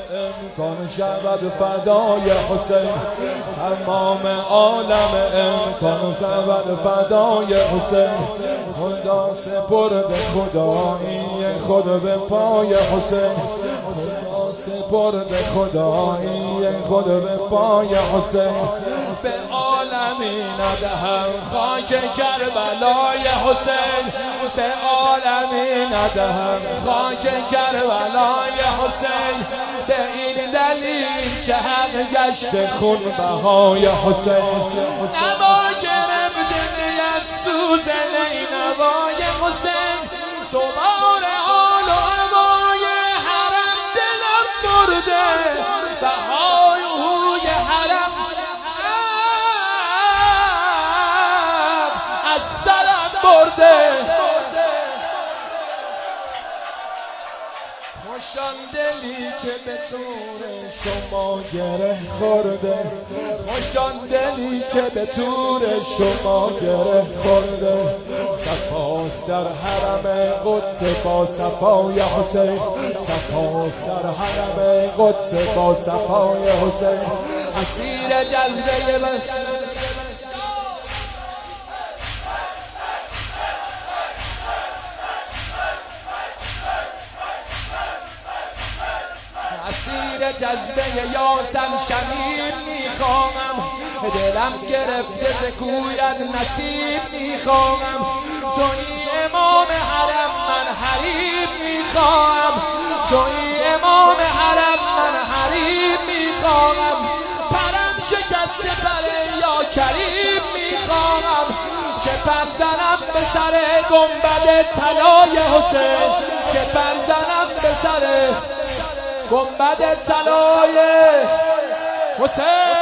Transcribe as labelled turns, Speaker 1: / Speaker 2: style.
Speaker 1: امکان شود فدای حسین، تمام عالم امکان شود فدای حسین. خدا سپرد خدایی خود به پای حسین، خدا سپرد خدایی خود به پای حسین. به عالمی ندهم خاک کربلای حسین، به عالمی ندهم خاک کربلای حسین. به این دلیل که حق گشت خون بهای حسین. نما گرفت نیت سوز نینوای حسین، دوباره حال و هوای حرم دلم برده، بهای هوی حرم از سرم برده. خوشان دلی که به تور شما گره خورده، خوشان دلی که به تور شما گره خورده. صفاست در حرم قدس با صفای حسین، صفاست در حرم قدس با صفای حسین. اسیر جلوه بس اسیر جذبه یاسم شمیم میخواهم، دلم گرفته ز کویت نصیب میخواهم. توی امام حرم من حریم میخواهم، توی امام حرم من حریم میخواهم. پرم شکسته پر یا کریم میخواهم، که پر زنم به سر گنبد طلای حسین، که پر زنم به سر گنبد طلای حسین.